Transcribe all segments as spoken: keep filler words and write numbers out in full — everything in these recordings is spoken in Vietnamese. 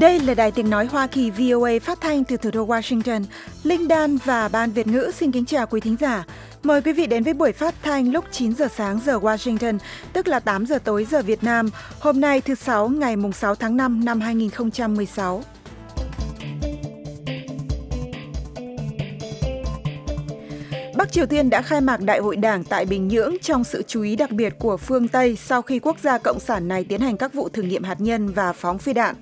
Đây là Đài Tiếng Nói Hoa Kỳ vê o a phát thanh từ thủ đô Washington. Linh Dan và Ban Việt ngữ xin kính chào quý thính giả. Mời quý vị đến với buổi phát thanh lúc chín giờ sáng giờ Washington, tức là tám giờ tối giờ Việt Nam, hôm nay thứ Sáu ngày sáu tháng năm năm hai nghìn không trăm mười sáu. Bắc Triều Tiên đã khai mạc Đại hội Đảng tại Bình Nhưỡng trong sự chú ý đặc biệt của phương Tây sau khi quốc gia cộng sản này tiến hành các vụ thử nghiệm hạt nhân và phóng phi đạn.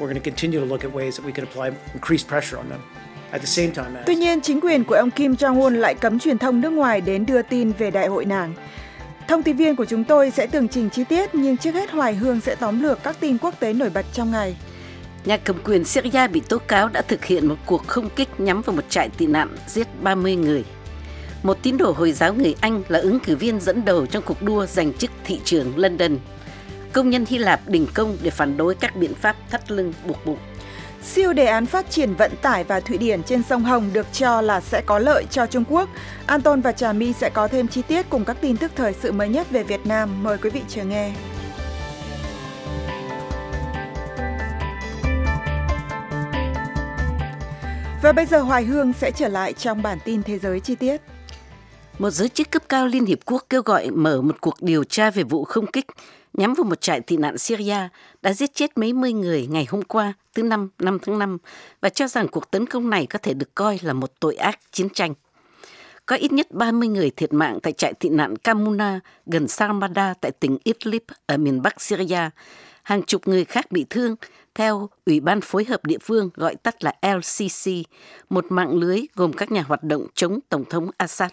Tuy nhiên, chính quyền của ông Kim Jong-un lại cấm truyền thông nước ngoài đến đưa tin về đại hội Đảng. Thông tin viên của chúng tôi sẽ tường trình chi tiết, nhưng trước hết Hoài Hương sẽ tóm lược các tin quốc tế nổi bật trong ngày. Nhà cầm quyền Syria bị tố cáo đã thực hiện một cuộc không kích nhắm vào một trại tị nạn, giết ba mươi người. Một tín đồ Hồi giáo người Anh là ứng cử viên dẫn đầu trong cuộc đua giành chức thị trưởng London. Công nhân Hy Lạp đình công để phản đối các biện pháp thắt lưng buộc bụng. Siêu đề án phát triển vận tải vào Thụy Điển trên sông Hồng được cho là sẽ có lợi cho Trung Quốc. Anton và Trà My sẽ có thêm chi tiết cùng các tin tức thời sự mới nhất về Việt Nam. Mời quý vị chờ nghe. Và bây giờ Hoài Hương sẽ trở lại trong bản tin thế giới chi tiết. Một giới chức cấp cao Liên Hiệp Quốc kêu gọi mở một cuộc điều tra về vụ không kích nhắm vào một trại tị nạn Syria đã giết chết mấy mươi người ngày hôm qua, thứ Năm, năm tháng năm, và cho rằng cuộc tấn công này có thể được coi là một tội ác chiến tranh. Có ít nhất ba mươi người thiệt mạng tại trại tị nạn Kamuna gần Sarmada tại tỉnh Idlib ở miền Bắc Syria. Hàng chục người khác bị thương, theo Ủy ban phối hợp địa phương gọi tắt là L C C, một mạng lưới gồm các nhà hoạt động chống Tổng thống Assad.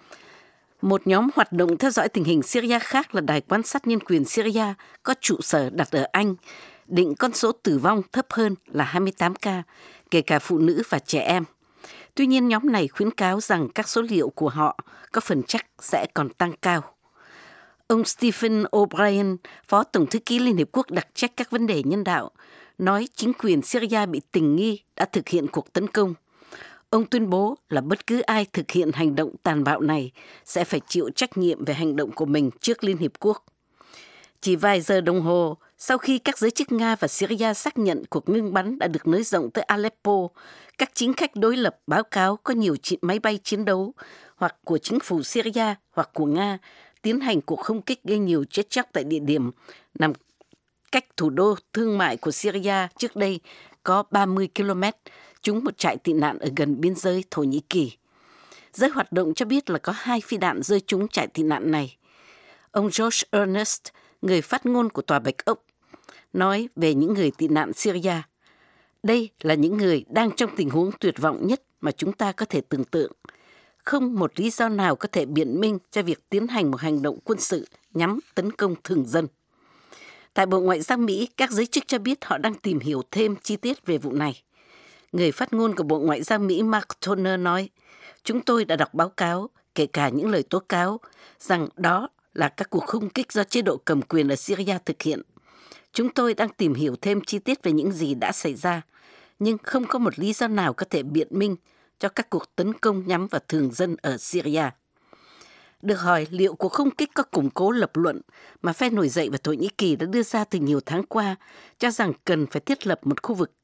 Một nhóm hoạt động theo dõi tình hình Syria khác là Đài quan sát nhân quyền Syria có trụ sở đặt ở Anh, định con số tử vong thấp hơn là hai mươi tám ca, kể cả phụ nữ và trẻ em. Tuy nhiên, nhóm này khuyến cáo rằng các số liệu của họ có phần chắc sẽ còn tăng cao. Ông Stephen O'Brien, Phó Tổng thư ký Liên Hiệp Quốc đặc trách các vấn đề nhân đạo, nói chính quyền Syria bị tình nghi đã thực hiện cuộc tấn công. Ông tuyên bố là bất cứ ai thực hiện hành động tàn bạo này sẽ phải chịu trách nhiệm về hành động của mình trước Liên Hiệp Quốc. Chỉ vài giờ đồng hồ sau khi các giới chức Nga và Syria xác nhận cuộc ngưng bắn đã được nới rộng tới Aleppo, các chính khách đối lập báo cáo có nhiều máy bay chiến đấu hoặc của chính phủ Syria hoặc của Nga tiến hành cuộc không kích gây nhiều chết chóc tại địa điểm nằm cách thủ đô thương mại của Syria trước đây có ba mươi ki lô mét, trúng một trại tị nạn ở gần biên giới Thổ Nhĩ Kỳ. Giới hoạt động cho biết là có hai phi đạn rơi trúng trại tị nạn này. Ông George Ernest, người phát ngôn của Tòa Bạch Ốc, nói về những người tị nạn Syria. Đây là những người đang trong tình huống tuyệt vọng nhất mà chúng ta có thể tưởng tượng. Không một lý do nào có thể biện minh cho việc tiến hành một hành động quân sự nhắm tấn công thường dân. Tại Bộ Ngoại giao Mỹ, các giới chức cho biết họ đang tìm hiểu thêm chi tiết về vụ này. Người phát ngôn của Bộ Ngoại giao Mỹ Mark Toner nói, chúng tôi đã đọc báo cáo, kể cả những lời tố cáo, rằng đó là các cuộc không kích do chế độ cầm quyền ở Syria thực hiện. Chúng tôi đang tìm hiểu thêm chi tiết về những gì đã xảy ra, nhưng không có một lý do nào có thể biện minh cho các cuộc tấn công nhắm vào thường dân ở Syria. Được hỏi liệu cuộc không kích có củng cố lập luận mà phe nổi dậy và Thổ Nhĩ Kỳ đã đưa ra từ nhiều tháng qua, cho rằng cần phải thiết lập một khu vực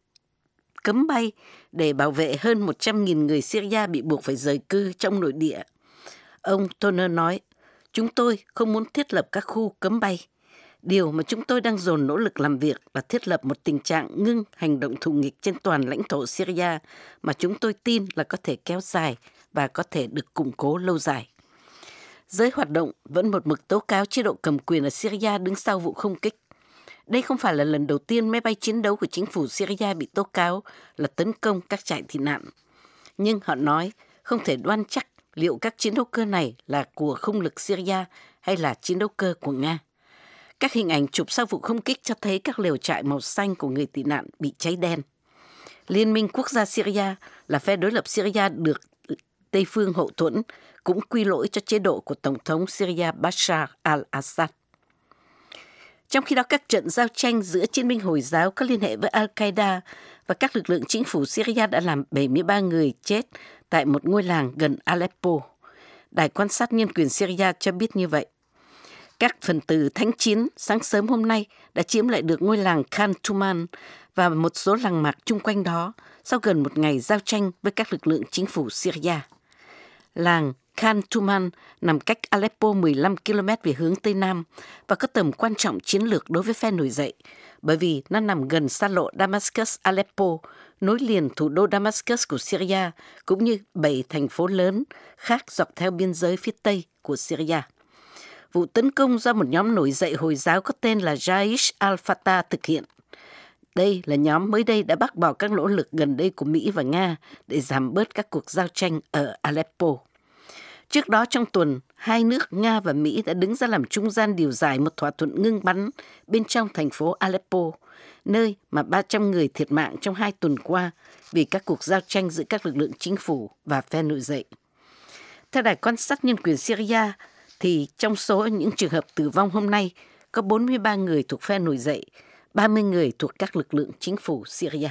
cấm bay để bảo vệ hơn một trăm nghìn người Syria bị buộc phải rời cư trong nội địa. Ông Toner nói, chúng tôi không muốn thiết lập các khu cấm bay. Điều mà chúng tôi đang dồn nỗ lực làm việc là thiết lập một tình trạng ngưng hành động thù nghịch trên toàn lãnh thổ Syria mà chúng tôi tin là có thể kéo dài và có thể được củng cố lâu dài. Giới hoạt động vẫn một mực tố cáo chế độ cầm quyền ở Syria đứng sau vụ không kích. Đây không phải là lần đầu tiên máy bay chiến đấu của chính phủ Syria bị tố cáo là tấn công các trại tị nạn. Nhưng họ nói không thể đoan chắc liệu các chiến đấu cơ này là của không lực Syria hay là chiến đấu cơ của Nga. Các hình ảnh chụp sau vụ không kích cho thấy các lều trại màu xanh của người tị nạn bị cháy đen. Liên minh Quốc gia Syria là phe đối lập Syria được Tây phương hậu thuẫn, cũng quy lỗi cho chế độ của Tổng thống Syria Bashar al-Assad. Trong khi đó, các trận giao tranh giữa chiến binh Hồi giáo có liên hệ với Al-Qaeda và các lực lượng chính phủ Syria đã làm bảy mươi ba người chết tại một ngôi làng gần Aleppo. Đài quan sát nhân quyền Syria cho biết như vậy. Các phần tử thánh chiến sáng sớm hôm nay đã chiếm lại được ngôi làng Khan Tuman và một số làng mạc chung quanh đó sau gần một ngày giao tranh với các lực lượng chính phủ Syria. Làng Khan Tuman nằm cách Aleppo mười lăm ki lô mét về hướng Tây Nam và có tầm quan trọng chiến lược đối với phe nổi dậy bởi vì nó nằm gần xa lộ Damascus-Aleppo, nối liền thủ đô Damascus của Syria cũng như bảy thành phố lớn khác dọc theo biên giới phía Tây của Syria. Vụ tấn công do một nhóm nổi dậy Hồi giáo có tên là Jaish al-Fatah thực hiện. Đây là nhóm mới đây đã bác bỏ các nỗ lực gần đây của Mỹ và Nga để giảm bớt các cuộc giao tranh ở Aleppo. Trước đó trong tuần, hai nước Nga và Mỹ đã đứng ra làm trung gian điều giải một thỏa thuận ngưng bắn bên trong thành phố Aleppo, nơi mà ba trăm người thiệt mạng trong hai tuần qua vì các cuộc giao tranh giữa các lực lượng chính phủ và phe nổi dậy. Theo Đài quan sát nhân quyền Syria, thì trong số những trường hợp tử vong hôm nay, có bốn mươi ba người thuộc phe nổi dậy, ba mươi người thuộc các lực lượng chính phủ Syria.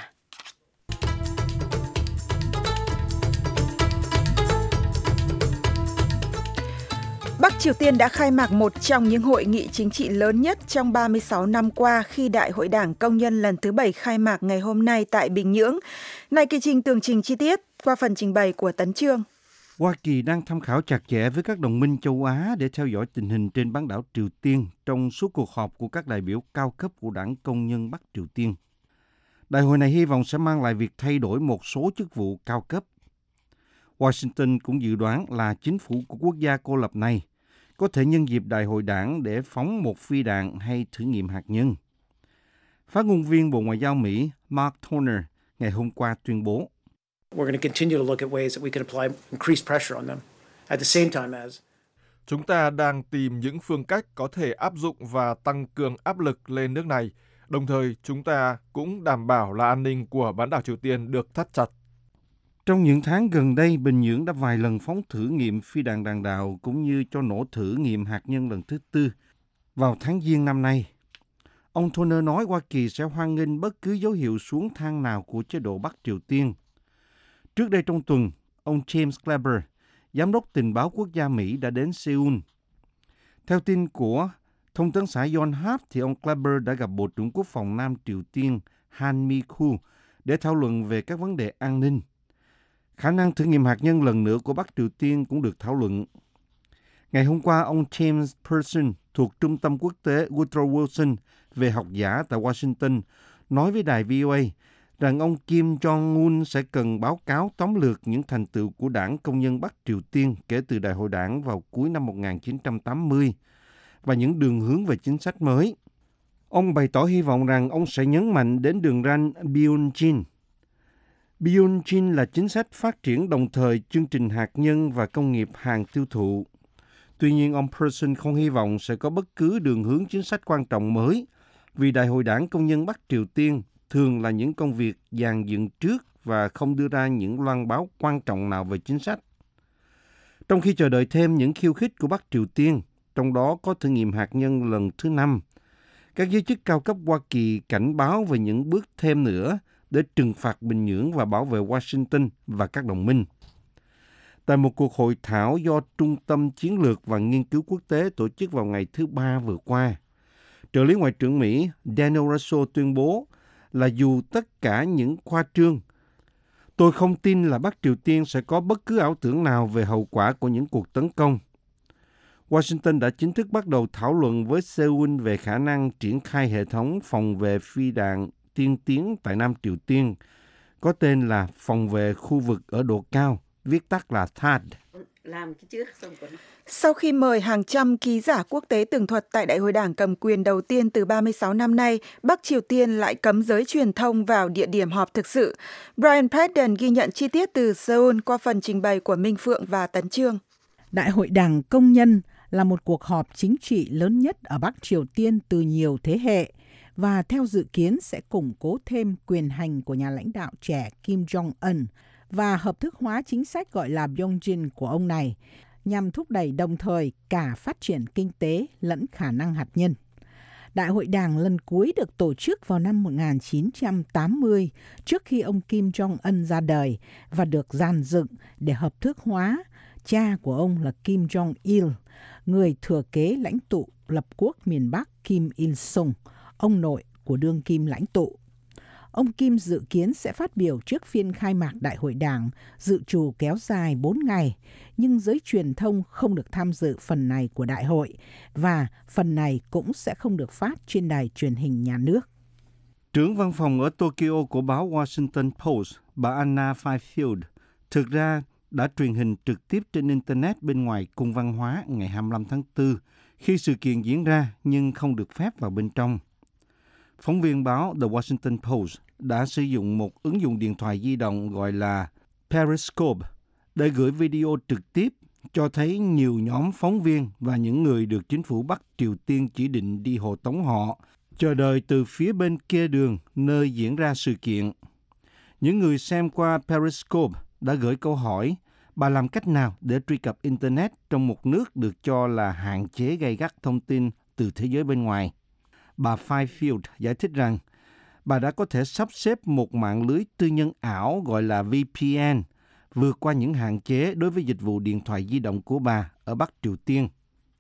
Bắc Triều Tiên đã khai mạc một trong những hội nghị chính trị lớn nhất trong ba mươi sáu năm qua khi Đại hội Đảng Công nhân lần thứ bảy khai mạc ngày hôm nay tại Bình Nhưỡng. Này kỳ trình tường trình chi tiết qua phần trình bày của Tấn Chương. Hoa Kỳ đang tham khảo chặt chẽ với các đồng minh châu Á để theo dõi tình hình trên bán đảo Triều Tiên trong suốt cuộc họp của các đại biểu cao cấp của Đảng Công nhân Bắc Triều Tiên. Đại hội này hy vọng sẽ mang lại việc thay đổi một số chức vụ cao cấp. Washington cũng dự đoán là chính phủ của quốc gia cô lập này có thể nhân dịp đại hội đảng để phóng một phi đạn hay thử nghiệm hạt nhân. Phát ngôn viên Bộ Ngoại giao Mỹ Mark Toner ngày hôm qua tuyên bố, Chúng ta đang tìm những phương cách có thể áp dụng và tăng cường áp lực lên nước này. Đồng thời, chúng ta cũng đảm bảo là an ninh của bán đảo Triều Tiên được thắt chặt. Trong những tháng gần đây, Bình Nhưỡng đã vài lần phóng thử nghiệm phi đạn đạn đạo cũng như cho nổ thử nghiệm hạt nhân lần thứ tư vào tháng Giêng năm nay. Ông Toner nói Hoa Kỳ sẽ hoan nghênh bất cứ dấu hiệu xuống thang nào của chế độ Bắc Triều Tiên. Trước đây trong tuần, ông James Clapper, Giám đốc tình báo quốc gia Mỹ đã đến Seoul. Theo tin của thông tấn xã Yonhap, thì ông Clapper đã gặp Bộ trưởng Quốc phòng Nam Triều Tiên Han Mi-kyu để thảo luận về các vấn đề an ninh. Khả năng thử nghiệm hạt nhân lần nữa của Bắc Triều Tiên cũng được thảo luận. Ngày hôm qua, ông James Person thuộc Trung tâm Quốc tế Woodrow Wilson về học giả tại Washington nói với đài vê o a rằng ông Kim Jong-un sẽ cần báo cáo tóm lược những thành tựu của Đảng Công nhân Bắc Triều Tiên kể từ đại hội đảng vào cuối năm một nghìn chín trăm tám mươi và những đường hướng về chính sách mới. Ông bày tỏ hy vọng rằng ông sẽ nhấn mạnh đến đường ranh Byung-jin. Byung-jin là chính sách phát triển đồng thời chương trình hạt nhân và công nghiệp hàng tiêu thụ. Tuy nhiên, ông Person không hy vọng sẽ có bất cứ đường hướng chính sách quan trọng mới vì Đại hội Đảng Công nhân Bắc Triều Tiên thường là những công việc dàn dựng trước và không đưa ra những loan báo quan trọng nào về chính sách. Trong khi chờ đợi thêm những khiêu khích của Bắc Triều Tiên, trong đó có thử nghiệm hạt nhân lần thứ năm, các giới chức cao cấp Hoa Kỳ cảnh báo về những bước thêm nữa để trừng phạt Bình Nhưỡng và bảo vệ Washington và các đồng minh. Tại một cuộc hội thảo do Trung tâm Chiến lược và Nghiên cứu Quốc tế tổ chức vào ngày thứ Ba vừa qua, trợ lý Ngoại trưởng Mỹ Daniel Russell tuyên bố là dù tất cả những khoa trương, tôi không tin là Bắc Triều Tiên sẽ có bất cứ ảo tưởng nào về hậu quả của những cuộc tấn công. Washington đã chính thức bắt đầu thảo luận với Seoul về khả năng triển khai hệ thống phòng vệ phi đạn tiên tiến tại Nam Triều Tiên, có tên là phòng vệ khu vực ở độ cao, viết tắt là thê a đê. Làm cái trước xong còn... Sau khi mời hàng trăm ký giả quốc tế tường thuật tại Đại hội Đảng cầm quyền đầu tiên từ ba mươi sáu năm nay, Bắc Triều Tiên lại cấm giới truyền thông vào địa điểm họp thực sự. Brian Padden ghi nhận chi tiết từ Seoul qua phần trình bày của Minh Phượng và Tấn Chương. Đại hội Đảng Công nhân là một cuộc họp chính trị lớn nhất ở Bắc Triều Tiên từ nhiều thế hệ và theo dự kiến sẽ củng cố thêm quyền hành của nhà lãnh đạo trẻ Kim Jong-un và hợp thức hóa chính sách gọi là Byung-jin của ông này, nhằm thúc đẩy đồng thời cả phát triển kinh tế lẫn khả năng hạt nhân. Đại hội Đảng lần cuối được tổ chức vào năm một nghìn chín trăm tám mươi, trước khi ông Kim Jong-un ra đời và được dàn dựng để hợp thức hóa. Cha của ông là Kim Jong-il, người thừa kế lãnh tụ lập quốc miền Bắc Kim Il-sung, ông nội của đương kim lãnh tụ. Ông Kim dự kiến sẽ phát biểu trước phiên khai mạc Đại hội Đảng, dự trù kéo dài bốn ngày, nhưng giới truyền thông không được tham dự phần này của đại hội, và phần này cũng sẽ không được phát trên đài truyền hình nhà nước. Trưởng văn phòng ở Tokyo của báo Washington Post, bà Anna Fifield, thực ra đã truyền hình trực tiếp trên Internet bên ngoài Cung văn hóa ngày hai mươi lăm tháng tư, khi sự kiện diễn ra nhưng không được phép vào bên trong. Phóng viên báo The Washington Post đã sử dụng một ứng dụng điện thoại di động gọi là Periscope để gửi video trực tiếp cho thấy nhiều nhóm phóng viên và những người được chính phủ Bắc Triều Tiên chỉ định đi hộ tống họ chờ đợi từ phía bên kia đường nơi diễn ra sự kiện. Những người xem qua Periscope đã gửi câu hỏi: bà làm cách nào để truy cập Internet trong một nước được cho là hạn chế gay gắt thông tin từ thế giới bên ngoài? Bà Fifield giải thích rằng bà đã có thể sắp xếp một mạng lưới tư nhân ảo gọi là V P N, vượt qua những hạn chế đối với dịch vụ điện thoại di động của bà ở Bắc Triều Tiên.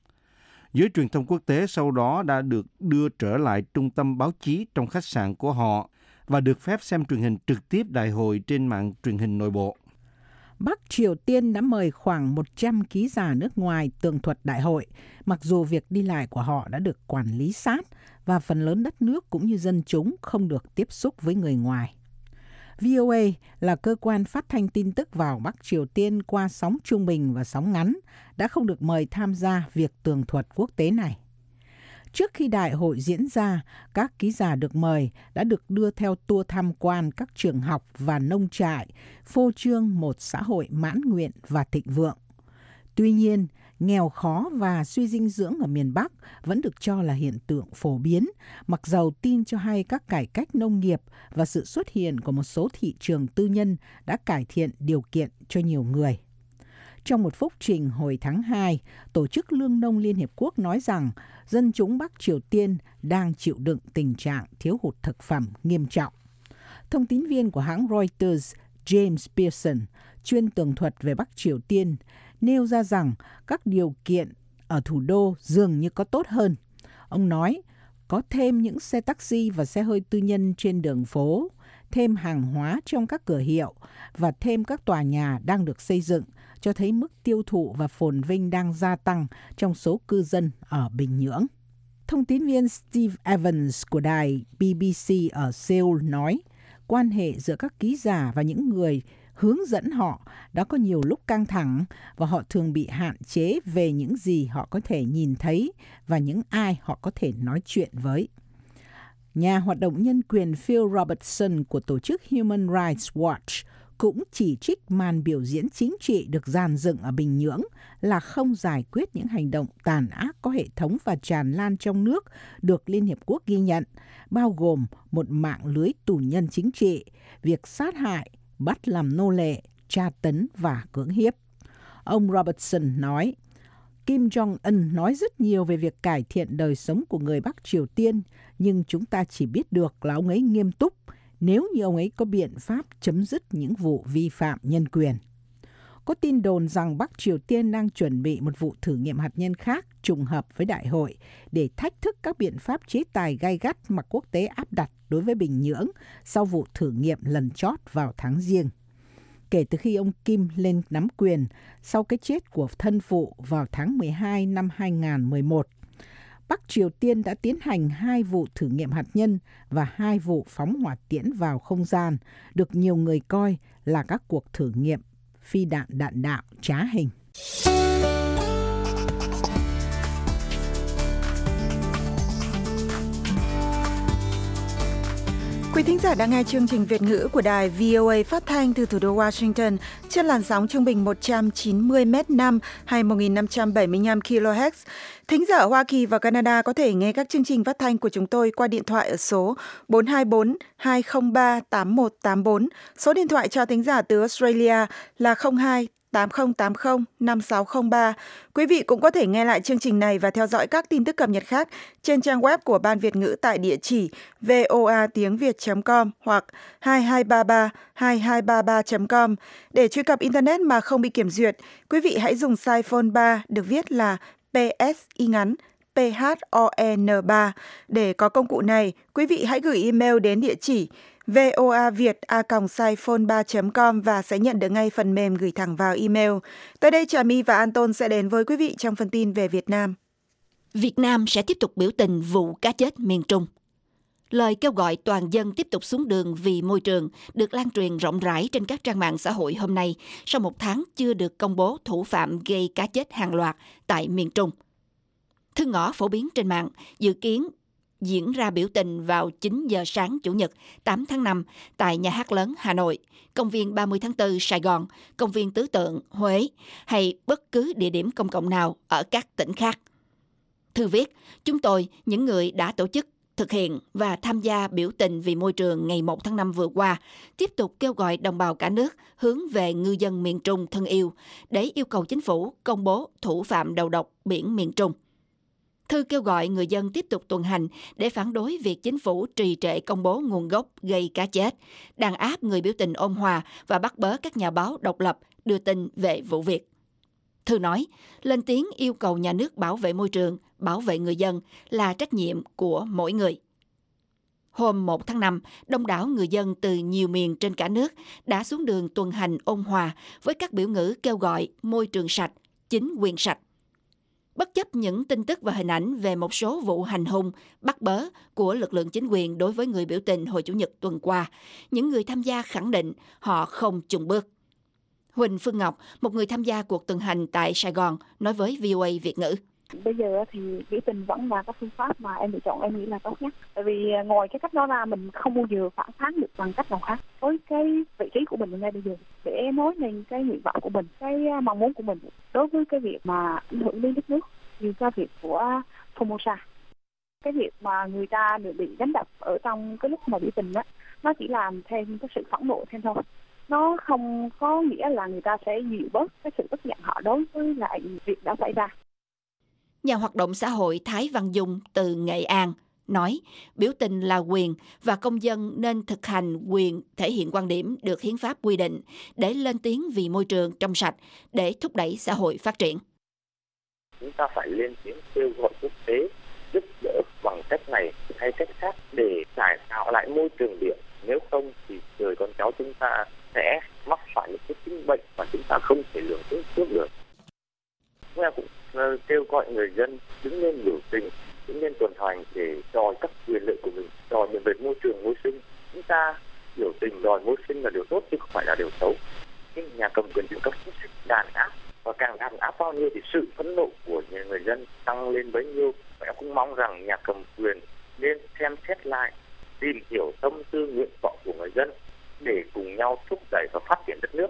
Giới truyền thông quốc tế sau đó đã được đưa trở lại trung tâm báo chí trong khách sạn của họ và được phép xem truyền hình trực tiếp đại hội trên mạng truyền hình nội bộ. Bắc Triều Tiên đã mời khoảng một trăm ký giả nước ngoài tường thuật đại hội, mặc dù việc đi lại của họ đã được quản lý sát và phần lớn đất nước cũng như dân chúng không được tiếp xúc với người ngoài. vê o a là cơ quan phát thanh tin tức vào Bắc Triều Tiên qua sóng trung bình và sóng ngắn, đã không được mời tham gia việc tường thuật quốc tế này. Trước khi đại hội diễn ra, các ký giả được mời đã được đưa theo tour tham quan các trường học và nông trại, phô trương một xã hội mãn nguyện và thịnh vượng. Tuy nhiên, nghèo khó và suy dinh dưỡng ở miền Bắc vẫn được cho là hiện tượng phổ biến, mặc dầu tin cho hay các cải cách nông nghiệp và sự xuất hiện của một số thị trường tư nhân đã cải thiện điều kiện cho nhiều người. Trong một phúc trình hồi tháng hai, Tổ chức Lương nông Liên Hiệp Quốc nói rằng dân chúng Bắc Triều Tiên đang chịu đựng tình trạng thiếu hụt thực phẩm nghiêm trọng. Thông tín viên của hãng Reuters James Pearson, chuyên tường thuật về Bắc Triều Tiên, nêu ra rằng các điều kiện ở thủ đô dường như có tốt hơn. Ông nói, có thêm những xe taxi và xe hơi tư nhân trên đường phố, thêm hàng hóa trong các cửa hiệu và thêm các tòa nhà đang được xây dựng, cho thấy mức tiêu thụ và phồn vinh đang gia tăng trong số cư dân ở Bình Nhưỡng. Thông tín viên Steve Evans của đài B B C ở Seoul nói, quan hệ giữa các ký giả và những người hướng dẫn họ đã có nhiều lúc căng thẳng và họ thường bị hạn chế về những gì họ có thể nhìn thấy và những ai họ có thể nói chuyện với. Nhà hoạt động nhân quyền Phil Robertson của tổ chức Human Rights Watch cũng chỉ trích màn biểu diễn chính trị được dàn dựng ở Bình Nhưỡng là không giải quyết những hành động tàn ác có hệ thống và tràn lan trong nước được Liên Hiệp Quốc ghi nhận, bao gồm một mạng lưới tù nhân chính trị, việc sát hại, bắt làm nô lệ, tra tấn và cưỡng hiếp. Ông Robertson nói, Kim Jong-un nói rất nhiều về việc cải thiện đời sống của người Bắc Triều Tiên, nhưng chúng ta chỉ biết được là ông ấy nghiêm túc nếu như ông ấy có biện pháp chấm dứt những vụ vi phạm nhân quyền. Có tin đồn rằng Bắc Triều Tiên đang chuẩn bị một vụ thử nghiệm hạt nhân khác trùng hợp với đại hội để thách thức các biện pháp chế tài gay gắt mà quốc tế áp đặt đối với Bình Nhưỡng sau vụ thử nghiệm lần chót vào tháng Giêng. Kể từ khi ông Kim lên nắm quyền sau cái chết của thân phụ vào tháng mười hai năm hai nghìn không trăm mười một, Bắc Triều Tiên đã tiến hành hai vụ thử nghiệm hạt nhân và hai vụ phóng hỏa tiễn vào không gian, được nhiều người coi là các cuộc thử nghiệm phi đạn đạn đạo trá hình. Quý thính giả đang nghe chương trình Việt ngữ của đài vê o a phát thanh từ thủ đô Washington trên làn sóng trung bình một trăm chín mươi mét năm hay một nghìn năm trăm bảy mươi lăm ki lô héc. Thính giả ở Hoa Kỳ và Canada có thể nghe các chương trình phát thanh của chúng tôi qua điện thoại ở số bốn hai bốn hai không ba tám một tám bốn. Số điện thoại cho thính giả từ Australia là không hai tám không tám không năm sáu không ba. Quý vị cũng có thể nghe lại chương trình này và theo dõi các tin tức cập nhật khác trên trang web của Ban Việt ngữ tại địa chỉ voa tiếng việt chấm com hoặc hai hai ba ba hai hai ba ba chấm com. Để truy cập Internet mà không bị kiểm duyệt, quý vị hãy dùng size phone ba được viết là pê ét y ngắn P H O N ba. Để có công cụ này, quý vị hãy gửi email đến địa chỉ voaviet a còng saiphone ba chấm com và sẽ nhận được ngay phần mềm gửi thẳng vào email. Tới đây Trà My và Anton sẽ đến với quý vị trong phần tin về Việt Nam. Việt Nam sẽ tiếp tục biểu tình vụ cá chết miền Trung. Lời kêu gọi toàn dân tiếp tục xuống đường vì môi trường được lan truyền rộng rãi trên các trang mạng xã hội hôm nay sau một tháng chưa được công bố thủ phạm gây cá chết hàng loạt tại miền Trung. Thư ngõ phổ biến trên mạng dự kiến diễn ra biểu tình vào chín giờ sáng Chủ nhật tám tháng năm tại Nhà hát lớn Hà Nội, công viên ba mươi tháng tư Sài Gòn, công viên Tứ Tượng Huế hay bất cứ địa điểm công cộng nào ở các tỉnh khác. Thư viết, chúng tôi, những người đã tổ chức, thực hiện và tham gia biểu tình vì môi trường ngày một tháng năm vừa qua, tiếp tục kêu gọi đồng bào cả nước hướng về ngư dân miền Trung thân yêu để yêu cầu chính phủ công bố thủ phạm đầu độc biển miền Trung. Thư kêu gọi người dân tiếp tục tuần hành để phản đối việc chính phủ trì trệ công bố nguồn gốc gây cá chết, đàn áp người biểu tình ôn hòa và bắt bớ các nhà báo độc lập đưa tin về vụ việc. Thư nói, lên tiếng yêu cầu nhà nước bảo vệ môi trường, bảo vệ người dân là trách nhiệm của mỗi người. Hôm một tháng năm, đông đảo người dân từ nhiều miền trên cả nước đã xuống đường tuần hành ôn hòa với các biểu ngữ kêu gọi môi trường sạch, chính quyền sạch. Bất chấp những tin tức và hình ảnh về một số vụ hành hung, bắt bớ của lực lượng chính quyền đối với người biểu tình hồi Chủ nhật tuần qua, những người tham gia khẳng định họ không chùn bước. Huỳnh Phương Ngọc, một người tham gia cuộc tuần hành tại Sài Gòn, nói với vê o a Việt ngữ. Bây giờ thì biểu tình vẫn là cái phương pháp mà em lựa chọn, em nghĩ là tốt nhất. Tại vì ngoài cái cách đó ra mình không bao giờ phản kháng được bằng cách nào khác với cái vị trí của mình ngay bây giờ để nói lên cái nguyện vọng của mình, cái mong muốn của mình đối với cái việc mà ảnh hưởng đến đất nước như cái việc của Formosa. Cái việc mà người ta được bị đánh đập ở trong cái lúc mà biểu tình đó, nó chỉ làm thêm cái sự phẫn nộ thêm thôi. Nó không có nghĩa là người ta sẽ dịu bớt cái sự tức giận họ đối với lại việc đã xảy ra. Nhà hoạt động xã hội Thái Văn Dung từ Nghệ An nói biểu tình là quyền và công dân nên thực hành quyền thể hiện quan điểm được hiến pháp quy định để lên tiếng vì môi trường trong sạch để thúc đẩy xã hội phát triển. Chúng ta phải lên tiếng kêu gọi quốc tế giúp đỡ bằng cách này hay cách khác để cải tạo lại môi trường biển. Nếu không thì đời con cháu chúng ta sẽ mắc phải những cái chứng bệnh mà chúng ta không thể lường trước được. Chúng ta cũng uh, kêu gọi người dân đứng lên biểu tình, đứng lên tuần hành để đòi các quyền lợi của mình, đòi bảo vệ môi trường môi sinh. Chúng ta biểu tình đòi môi sinh là điều tốt chứ không phải là điều xấu. Nhưng nhà cầm quyền dùng các chính sách đàn áp và càng đàn áp bao nhiêu thì sự phẫn nộ của người dân tăng lên bấy nhiêu. Và em cũng mong rằng nhà cầm quyền nên xem xét lại, tìm hiểu tâm tư nguyện vọng của người dân để cùng nhau thúc đẩy và phát triển đất nước.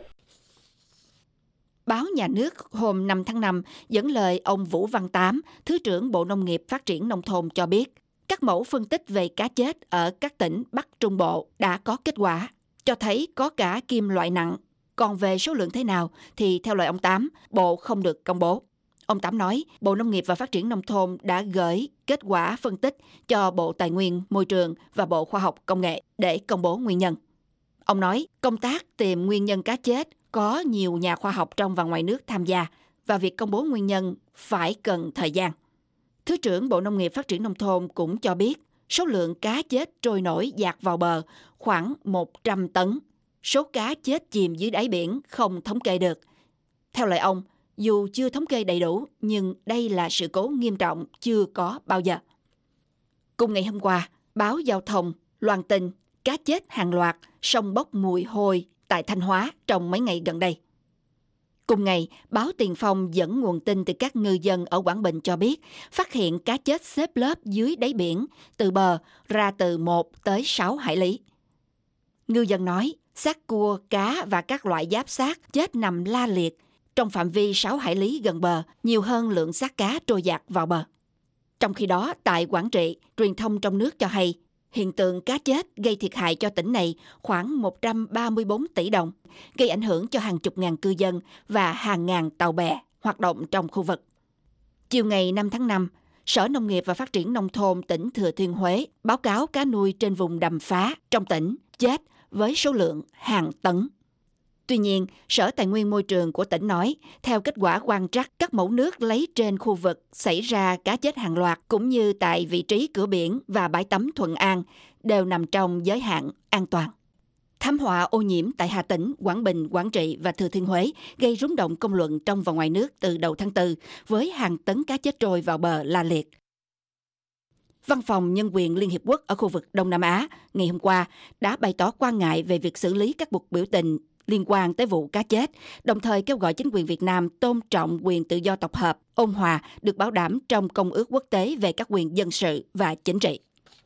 Báo Nhà nước hôm năm tháng năm dẫn lời ông Vũ Văn Tám, Thứ trưởng Bộ Nông nghiệp Phát triển Nông thôn cho biết, các mẫu phân tích về cá chết ở các tỉnh Bắc Trung Bộ đã có kết quả, cho thấy có cả kim loại nặng. Còn về số lượng thế nào thì theo lời ông Tám, Bộ không được công bố. Ông Tám nói, Bộ Nông nghiệp và Phát triển Nông thôn đã gửi kết quả phân tích cho Bộ Tài nguyên, Môi trường và Bộ Khoa học Công nghệ để công bố nguyên nhân. Ông nói, công tác tìm nguyên nhân cá chết có nhiều nhà khoa học trong và ngoài nước tham gia và việc công bố nguyên nhân phải cần thời gian. Thứ trưởng Bộ Nông nghiệp Phát triển Nông thôn cũng cho biết số lượng cá chết trôi nổi dạt vào bờ khoảng một trăm tấn. Số cá chết chìm dưới đáy biển không thống kê được. Theo lời ông, dù chưa thống kê đầy đủ nhưng đây là sự cố nghiêm trọng chưa có bao giờ. Cùng ngày hôm qua, báo Giao thông loan tin cá chết hàng loạt, sông bốc mùi hôi tại Thanh Hóa trong mấy ngày gần đây. Cùng ngày, báo Tiền Phong dẫn nguồn tin từ các ngư dân ở Quảng Bình cho biết phát hiện cá chết xếp lớp dưới đáy biển từ bờ ra từ một tới sáu hải lý. Ngư dân nói, xác cua, cá và các loại giáp xác chết nằm la liệt trong phạm vi sáu hải lý gần bờ, nhiều hơn lượng xác cá trôi dạt vào bờ. Trong khi đó, tại Quảng Trị, truyền thông trong nước cho hay hiện tượng cá chết gây thiệt hại cho tỉnh này khoảng một trăm ba mươi bốn tỷ đồng, gây ảnh hưởng cho hàng chục ngàn cư dân và hàng ngàn tàu bè hoạt động trong khu vực. Chiều ngày năm tháng năm, Sở Nông nghiệp và Phát triển Nông thôn tỉnh Thừa Thiên Huế báo cáo cá nuôi trên vùng đầm phá trong tỉnh chết với số lượng hàng tấn. Tuy nhiên, Sở Tài nguyên Môi trường của tỉnh nói, theo kết quả quan trắc các mẫu nước lấy trên khu vực xảy ra cá chết hàng loạt, cũng như tại vị trí cửa biển và bãi tắm Thuận An, đều nằm trong giới hạn an toàn. Thảm họa ô nhiễm tại Hà Tĩnh, Quảng Bình, Quảng Trị và Thừa Thiên Huế gây rúng động công luận trong và ngoài nước từ đầu tháng tư, với hàng tấn cá chết trôi vào bờ la liệt. Văn phòng Nhân quyền Liên Hiệp Quốc ở khu vực Đông Nam Á ngày hôm qua đã bày tỏ quan ngại về việc xử lý các cuộc biểu tình liên quan tới vụ cá chết, đồng thời kêu gọi chính quyền Việt Nam tôn trọng quyền tự do tập hợp, ôn hòa được bảo đảm trong Công ước Quốc tế về các quyền dân sự và chính trị.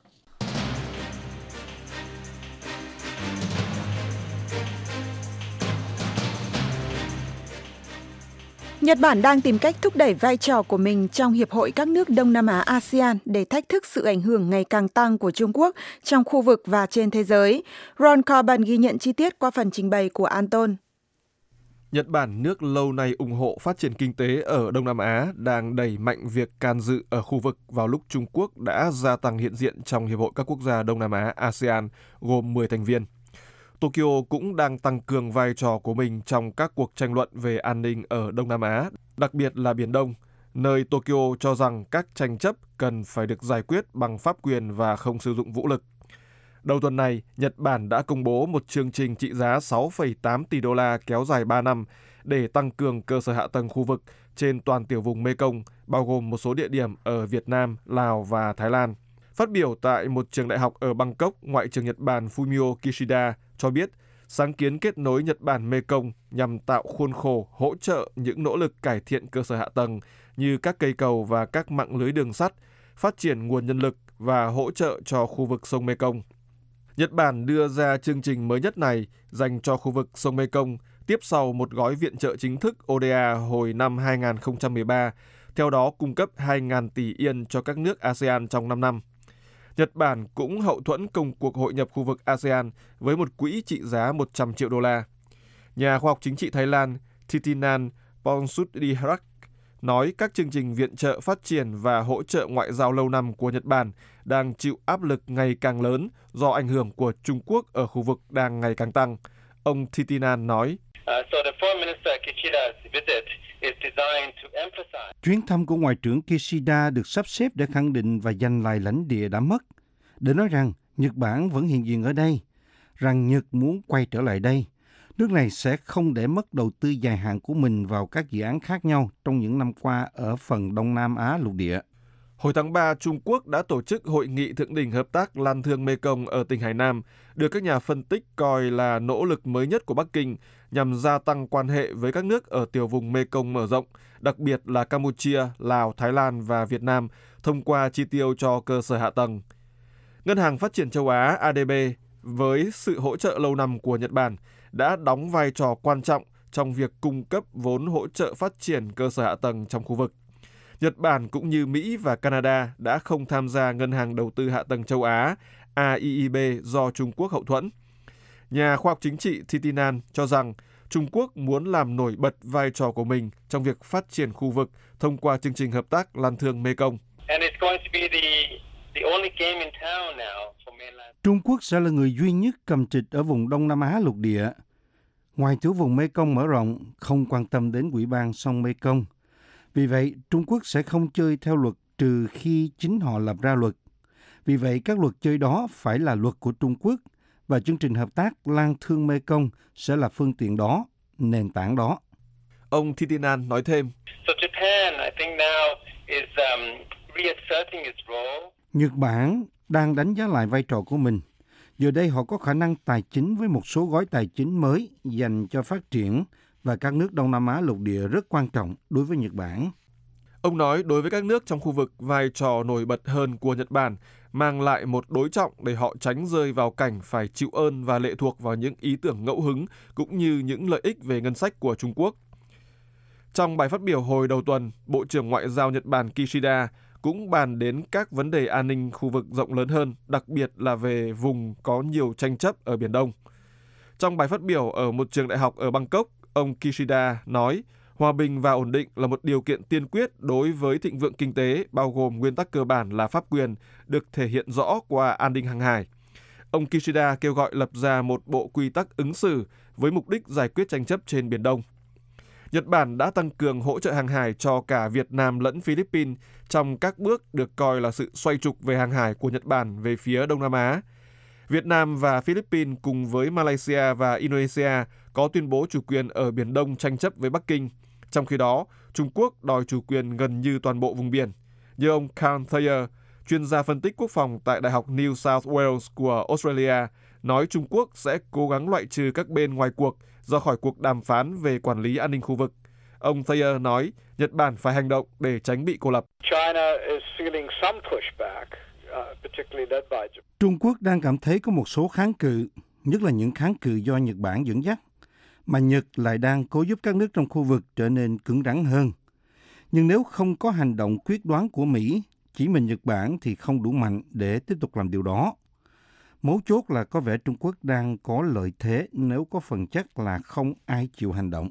Nhật Bản đang tìm cách thúc đẩy vai trò của mình trong Hiệp hội các nước Đông Nam Á a sê an để thách thức sự ảnh hưởng ngày càng tăng của Trung Quốc trong khu vực và trên thế giới. Ron Corbin ghi nhận chi tiết qua phần trình bày của Anton. Nhật Bản, nước lâu nay ủng hộ phát triển kinh tế ở Đông Nam Á, đang đẩy mạnh việc can dự ở khu vực vào lúc Trung Quốc đã gia tăng hiện diện trong Hiệp hội các quốc gia Đông Nam Á a sê an gồm mười thành viên. Tokyo cũng đang tăng cường vai trò của mình trong các cuộc tranh luận về an ninh ở Đông Nam Á, đặc biệt là Biển Đông, nơi Tokyo cho rằng các tranh chấp cần phải được giải quyết bằng pháp quyền và không sử dụng vũ lực. Đầu tuần này, Nhật Bản đã công bố một chương trình trị giá sáu phẩy tám tỷ đô la kéo dài ba năm để tăng cường cơ sở hạ tầng khu vực trên toàn tiểu vùng Mekong, bao gồm một số địa điểm ở Việt Nam, Lào và Thái Lan. Phát biểu tại một trường đại học ở Bangkok, Ngoại trưởng Nhật Bản Fumio Kishida cho biết sáng kiến kết nối Nhật Bản Mekong nhằm tạo khuôn khổ hỗ trợ những nỗ lực cải thiện cơ sở hạ tầng như các cây cầu và các mạng lưới đường sắt, phát triển nguồn nhân lực và hỗ trợ cho khu vực sông Mekong. Nhật Bản đưa ra chương trình mới nhất này dành cho khu vực sông Mekong tiếp sau một gói viện trợ chính thức o đê a hồi năm hai không một ba, theo đó cung cấp hai nghìn tỷ yên cho các nước a sê an trong năm năm. Nhật Bản cũng hậu thuẫn công cuộc hội nhập khu vực a sê an với một quỹ trị giá một trăm triệu đô la. Nhà khoa học chính trị Thái Lan Thitinan Pongsudhirak nói các chương trình viện trợ phát triển và hỗ trợ ngoại giao lâu năm của Nhật Bản đang chịu áp lực ngày càng lớn do ảnh hưởng của Trung Quốc ở khu vực đang ngày càng tăng. Ông Thitinan nói, chuyến thăm của Ngoại trưởng Kishida được sắp xếp để khẳng định và giành lại lãnh địa đã mất, để nói rằng Nhật Bản vẫn hiện diện ở đây, rằng Nhật muốn quay trở lại đây. Nước này sẽ không để mất đầu tư dài hạn của mình vào các dự án khác nhau trong những năm qua ở phần Đông Nam Á lục địa. Hồi tháng ba, Trung Quốc đã tổ chức Hội nghị Thượng đỉnh Hợp tác Lan thương Mekong ở tỉnh Hải Nam, được các nhà phân tích coi là nỗ lực mới nhất của Bắc Kinh nhằm gia tăng quan hệ với các nước ở tiểu vùng Mekong mở rộng, đặc biệt là Campuchia, Lào, Thái Lan và Việt Nam, thông qua chi tiêu cho cơ sở hạ tầng. Ngân hàng Phát triển Châu Á a đê bê, với sự hỗ trợ lâu năm của Nhật Bản, đã đóng vai trò quan trọng trong việc cung cấp vốn hỗ trợ phát triển cơ sở hạ tầng trong khu vực. Nhật Bản cũng như Mỹ và Canada đã không tham gia Ngân hàng Đầu tư Hạ tầng Châu Á a i i bê do Trung Quốc hậu thuẫn. Nhà khoa học chính trị Thitinan cho rằng Trung Quốc muốn làm nổi bật vai trò của mình trong việc phát triển khu vực thông qua chương trình hợp tác Lan thương Mekong. Trung Quốc sẽ là người duy nhất cầm trịch ở vùng Đông Nam Á lục địa. Ngoài tiểu vùng Mekong mở rộng, không quan tâm đến ủy ban sông Mekong. Vì vậy, Trung Quốc sẽ không chơi theo luật trừ khi chính họ lập ra luật. Vì vậy, các luật chơi đó phải là luật của Trung Quốc và chương trình hợp tác Lan thương Mekong sẽ là phương tiện đó, nền tảng đó. Ông Thitinan nói thêm, Nhật Bản đang đánh giá lại vai trò của mình. Giờ đây họ có khả năng tài chính với một số gói tài chính mới dành cho phát triển và các nước Đông Nam Á lục địa rất quan trọng đối với Nhật Bản. Ông nói đối với các nước trong khu vực, vai trò nổi bật hơn của Nhật Bản mang lại một đối trọng để họ tránh rơi vào cảnh phải chịu ơn và lệ thuộc vào những ý tưởng ngẫu hứng cũng như những lợi ích về ngân sách của Trung Quốc. Trong bài phát biểu hồi đầu tuần, Bộ trưởng Ngoại giao Nhật Bản Kishida cũng bàn đến các vấn đề an ninh khu vực rộng lớn hơn, đặc biệt là về vùng có nhiều tranh chấp ở Biển Đông. Trong bài phát biểu ở một trường đại học ở Bangkok, ông Kishida nói hòa bình và ổn định là một điều kiện tiên quyết đối với thịnh vượng kinh tế, bao gồm nguyên tắc cơ bản là pháp quyền, được thể hiện rõ qua an ninh hàng hải. Ông Kishida kêu gọi lập ra một bộ quy tắc ứng xử với mục đích giải quyết tranh chấp trên Biển Đông. Nhật Bản đã tăng cường hỗ trợ hàng hải cho cả Việt Nam lẫn Philippines trong các bước được coi là sự xoay trục về hàng hải của Nhật Bản về phía Đông Nam Á. Việt Nam và Philippines cùng với Malaysia và Indonesia có tuyên bố chủ quyền ở Biển Đông tranh chấp với Bắc Kinh. Trong khi đó, Trung Quốc đòi chủ quyền gần như toàn bộ vùng biển. Như ông Carl Thayer, chuyên gia phân tích quốc phòng tại Đại học New South Wales của Australia, nói Trung Quốc sẽ cố gắng loại trừ các bên ngoài cuộc ra khỏi cuộc đàm phán về quản lý an ninh khu vực. Ông Thayer nói Nhật Bản phải hành động để tránh bị cô lập. Trung Quốc đang cảm thấy có một số kháng cự, nhất là những kháng cự do Nhật Bản dẫn dắt, mà Nhật lại đang cố giúp các nước trong khu vực trở nên cứng rắn hơn. Nhưng nếu không có hành động quyết đoán của Mỹ, chỉ mình Nhật Bản thì không đủ mạnh để tiếp tục làm điều đó. Mấu chốt là có vẻ Trung Quốc đang có lợi thế nếu có phần chắc là không ai chịu hành động.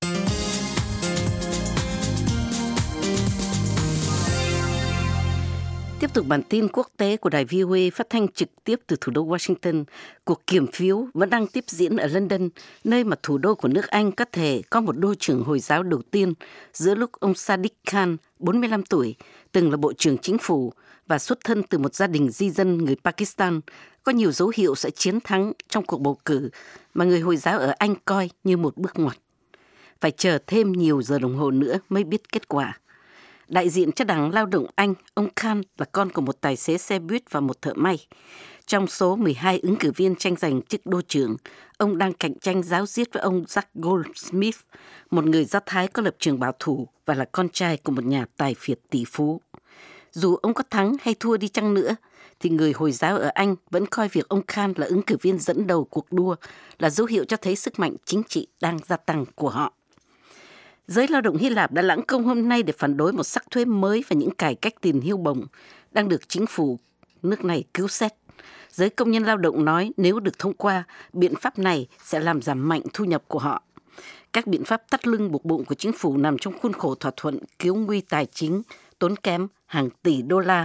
Tiếp tục bản tin quốc tế của đài vê o a phát thanh trực tiếp từ thủ đô Washington. Cuộc kiểm phiếu vẫn đang tiếp diễn ở London, nơi mà thủ đô của nước Anh có thể có một đô trưởng Hồi giáo đầu tiên giữa lúc ông Sadiq Khan, bốn mươi lăm tuổi, từng là bộ trưởng chính phủ và xuất thân từ một gia đình di dân người Pakistan, có nhiều dấu hiệu sẽ chiến thắng trong cuộc bầu cử mà người Hồi giáo ở Anh coi như một bước ngoặt. Phải chờ thêm nhiều giờ đồng hồ nữa mới biết kết quả. Đại diện cho Đảng Lao động Anh, ông Khan là con của một tài xế xe buýt và một thợ may. Trong số mười hai ứng cử viên tranh giành chức đô trưởng, ông đang cạnh tranh ráo riết với ông Jack Goldsmith, một người Do Thái có lập trường bảo thủ và là con trai của một nhà tài phiệt tỷ phú. Dù ông có thắng hay thua đi chăng nữa, thì người Hồi giáo ở Anh vẫn coi việc ông Khan là ứng cử viên dẫn đầu cuộc đua là dấu hiệu cho thấy sức mạnh chính trị đang gia tăng của họ. Giới lao động Hy Lạp đã lãng công hôm nay để phản đối một sắc thuế mới và những cải cách tiền hưu bổng đang được chính phủ nước này cứu xét. Giới công nhân lao động nói nếu được thông qua, biện pháp này sẽ làm giảm mạnh thu nhập của họ. Các biện pháp thắt lưng buộc bụng của chính phủ nằm trong khuôn khổ thỏa thuận cứu nguy tài chính tốn kém hàng tỷ đô la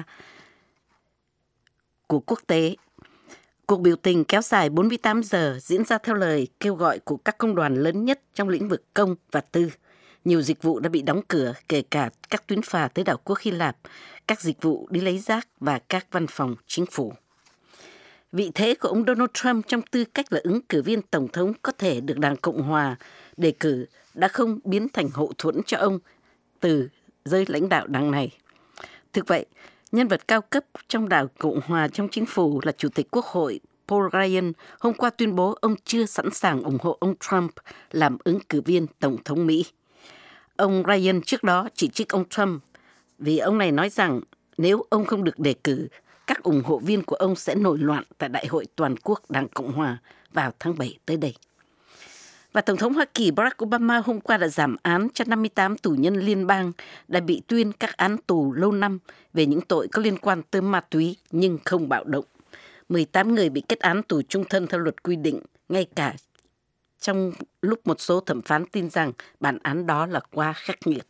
của quốc tế. Cuộc biểu tình kéo dài bốn mươi tám giờ diễn ra theo lời kêu gọi của các công đoàn lớn nhất trong lĩnh vực công và tư. Nhiều dịch vụ đã bị đóng cửa, kể cả các tuyến phà tới đảo quốc Hy Lạp, các dịch vụ đi lấy rác và các văn phòng chính phủ. Vị thế của ông Donald Trump trong tư cách là ứng cử viên tổng thống có thể được Đảng Cộng Hòa đề cử đã không biến thành hậu thuẫn cho ông từ giới lãnh đạo đảng này. Thực vậy, nhân vật cao cấp trong Đảng Cộng Hòa trong chính phủ là Chủ tịch Quốc hội Paul Ryan hôm qua tuyên bố ông chưa sẵn sàng ủng hộ ông Trump làm ứng cử viên tổng thống Mỹ. Ông Ryan trước đó chỉ trích ông Trump vì ông này nói rằng nếu ông không được đề cử, các ủng hộ viên của ông sẽ nổi loạn tại Đại hội Toàn quốc Đảng Cộng Hòa vào tháng bảy tới đây. Và Tổng thống Hoa Kỳ Barack Obama hôm qua đã giảm án cho năm mươi tám tù nhân liên bang đã bị tuyên các án tù lâu năm về những tội có liên quan tới ma túy nhưng không bạo động. mười tám người bị kết án tù chung thân theo luật quy định, ngay cả trong lúc một số thẩm phán tin rằng bản án đó là quá khắc nghiệt.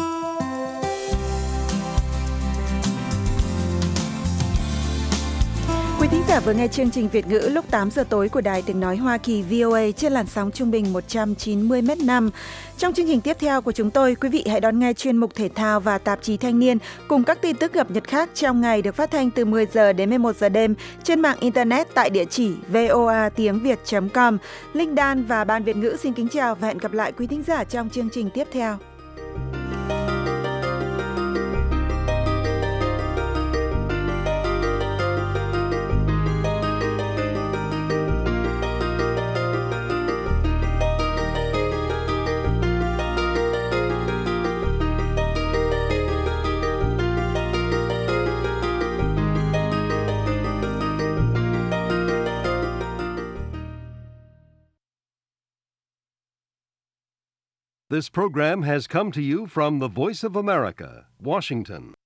Quý thính giả vừa nghe chương trình Việt ngữ lúc tám giờ tối của Đài Tiếng Nói Hoa Kỳ vê o a trên làn sóng trung bình một trăm chín mươi mét năm. Trong chương trình tiếp theo của chúng tôi, quý vị hãy đón nghe chuyên mục thể thao và tạp chí Thanh niên cùng các tin tức cập nhật khác trong ngày được phát thanh từ mười giờ đến mười một giờ đêm trên mạng Internet tại địa chỉ voa tiếng việt chấm com. Linh Đan và Ban Việt ngữ xin kính chào và hẹn gặp lại quý thính giả trong chương trình tiếp theo. This program has come to you from the Voice of America, Washington.